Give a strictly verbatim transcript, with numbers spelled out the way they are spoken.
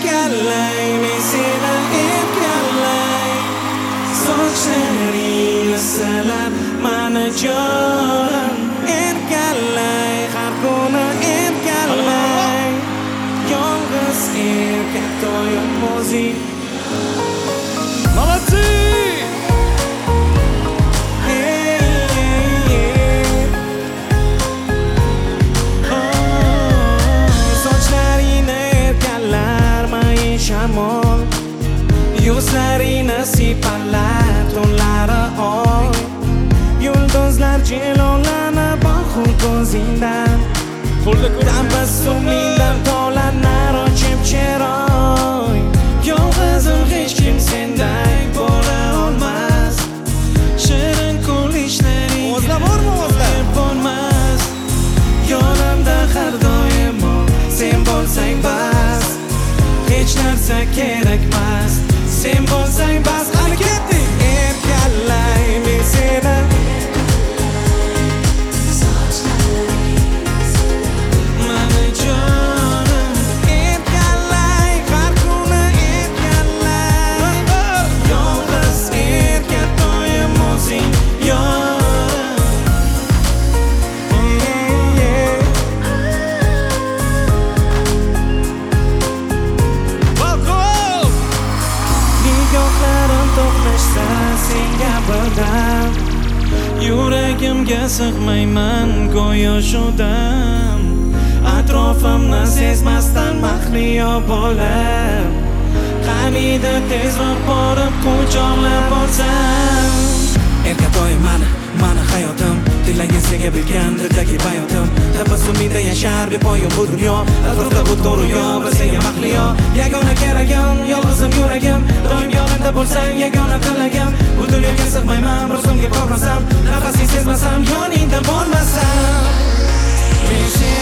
erkalay, men seni erkalay. Sochlaringni silab mani jonim erkalay, har kuni erkalay. Yolg'iz erkak doim o'zing. Молодцы! Shamol yuzlaringni siypalar tunlari oy yulduzlar jilolanib oxu ko'zingdan tabassumingdan tolanar ochib chiroy yolg'izim hech kim senday bo'la olmas shirin kulishlaring o'zlabormi o'zlar bo'lmas yonimda har doimo sen bo'lsang bas hech narsa kerakmas sen bo'lsang bas hali ketdik erkalay men seni mani jonim erkalay har kuni erkalay yolg'iz erkak doim o'zing yorim nigohlarim to'qnashsa senga birdam yuragimga sig'mayman go'yo shu dam atrofimni sezmasdan mahliyo bo'lib qaniydi tezroq borib quchoqlab olsam erkatoy mani mani hayotim tilagan senga bilgan dildagi bayotim tabassumingda yashar bepoyon bu dunyo atrofda bu to'g'ri bir senga mahliyo yagona keragim yolg'izim yuragim doim yonimda bo'lsang yagona tilagim bu dunyoga sig'mayman bir so'mga bormasam nafasing sezmasam yoningda bo'lmasam men